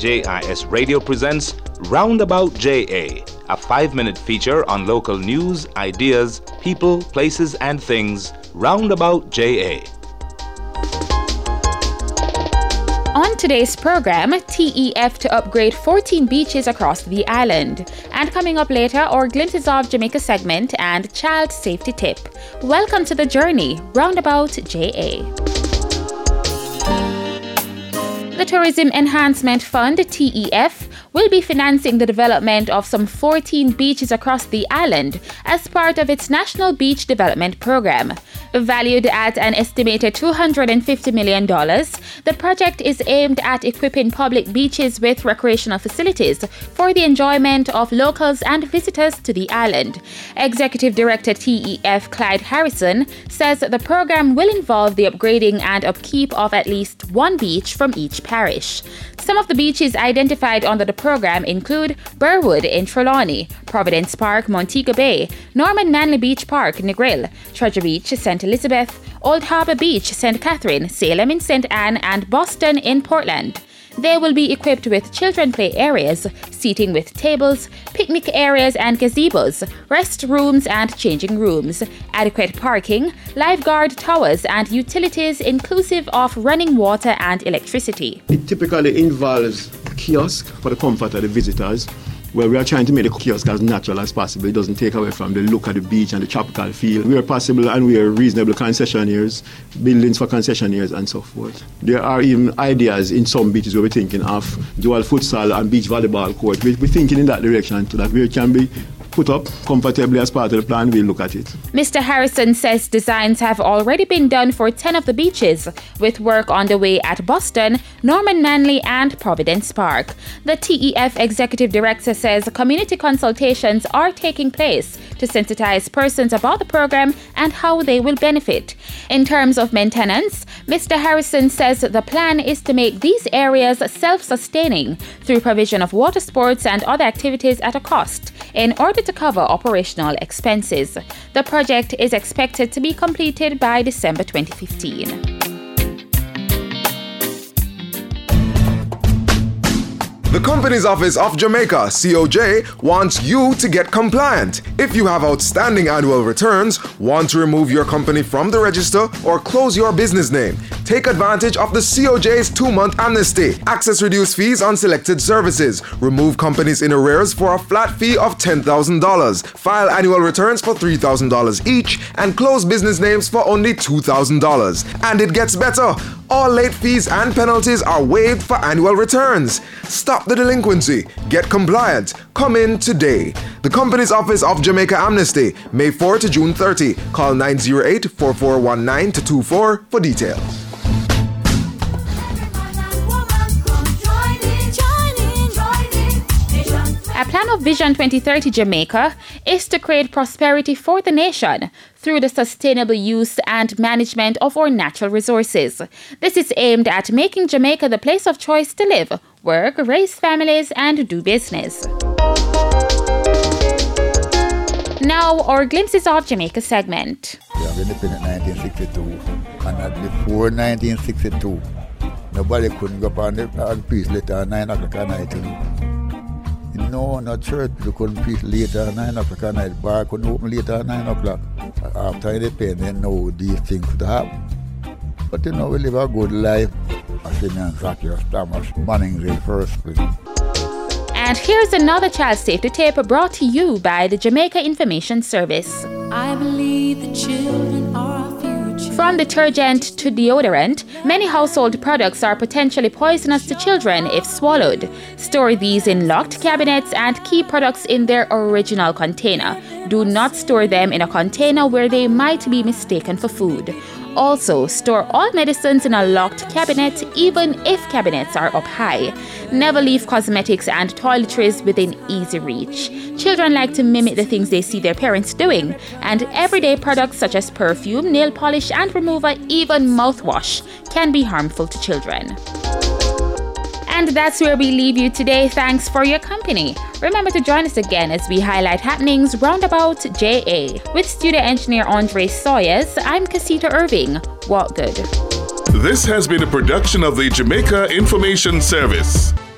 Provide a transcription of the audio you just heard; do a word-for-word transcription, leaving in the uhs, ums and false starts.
J I S Radio presents Roundabout J A, a five-minute feature on local news, ideas, people, places, and things. Roundabout J A. On today's program, T E F to upgrade fourteen beaches across the island. And coming up later, our Glimpses of Jamaica segment and child safety tip. Welcome to the journey, Roundabout J A. The Tourism Enhancement Fund, T E F, will be financing the development of some fourteen beaches across the island as part of its National Beach Development Program. Valued at an estimated two hundred fifty million dollars, the project is aimed at equipping public beaches with recreational facilities for the enjoyment of locals and visitors to the island. Executive Director T E F Clyde Harrison says the program will involve the upgrading and upkeep of at least one beach from each parish. Some of the beaches identified under the program include Burwood in Trelawney, Providence Park, Montego Bay, Norman Manley Beach Park, Negril, Treasure Beach, Saint Elizabeth, Old Harbour Beach, Saint Catherine, Salem in Saint Anne, and Boston in Portland. They will be equipped with children play areas, seating with tables, picnic areas and gazebos, restrooms and changing rooms, adequate parking, lifeguard towers and utilities inclusive of running water and electricity. It typically involves kiosk for the comfort of the visitors, where we are trying to make the kiosk as natural as possible. It doesn't take away from the look of the beach and the tropical feel. We are possible and we are reasonable concessionaires, buildings for concessionaires and so forth. There are even ideas in some beaches where we're thinking of dual futsal and beach volleyball court. We're thinking in that direction so that we can be put up comfortably as part of the plan. We'll look at it. Mister Harrison says designs have already been done for ten of the beaches, with work on the way at Boston, Norman Manley and Providence Park. The T E F Executive Director says community consultations are taking place to sensitize persons about the program and how they will benefit. In terms of maintenance, Mister Harrison says the plan is to make these areas self-sustaining through provision of water sports and other activities at a cost in order to cover operational expenses. The project is expected to be completed by December twenty fifteen. The Companies Office of Jamaica, C O J, wants you to get compliant. If you have outstanding annual returns, want to remove your company from the register, or close your business name, take advantage of the C O J's two-month amnesty. Access reduced fees on selected services. Remove companies in arrears for a flat fee of ten thousand dollars. File annual returns for three thousand dollars each and close business names for only two thousand dollars. And it gets better. All late fees and penalties are waived for annual returns. Stop the delinquency. Get compliant. Come in today. The Companies Office of Jamaica Amnesty, May fourth to June thirtieth. Call nine oh eight, four four one nine, two two four for details. A plan of Vision twenty thirty Jamaica is to create prosperity for the nation through the sustainable use and management of our natural resources. This is aimed at making Jamaica the place of choice to live, work, raise families, and do business. Now, our Glimpses of Jamaica segment. We have independence in nineteen sixty-two, and before nineteen sixty-two, nobody couldn't go up on the on peace later at nine o'clock at night. No, not church. You couldn't preach later at nine o'clock at night. Bar couldn't open later at nine o'clock. After independence, no, these things could happen. But you know, we live a good life. I see me and Zacchaeus Thomas, Manningsville first place. And here's another child safety tip brought to you by the Jamaica Information Service. I believe the children are our future. From detergent to deodorant, many household products are potentially poisonous to children if swallowed. Store these in locked cabinets and keep products in their original container. Do not store them in a container where they might be mistaken for food. Also, store all medicines in a locked cabinet, even if cabinets are up high. Never leave cosmetics and toiletries within easy reach. Children like to mimic the things they see their parents doing, and everyday products such as perfume, nail polish, and remover, even mouthwash, can be harmful to children. And that's where we leave you today. Thanks for your company. Remember to join us again as we highlight happenings roundabout J A. With studio engineer Andre Sawyers, I'm Casita Irving. Walk good. This has been a production of the Jamaica Information Service.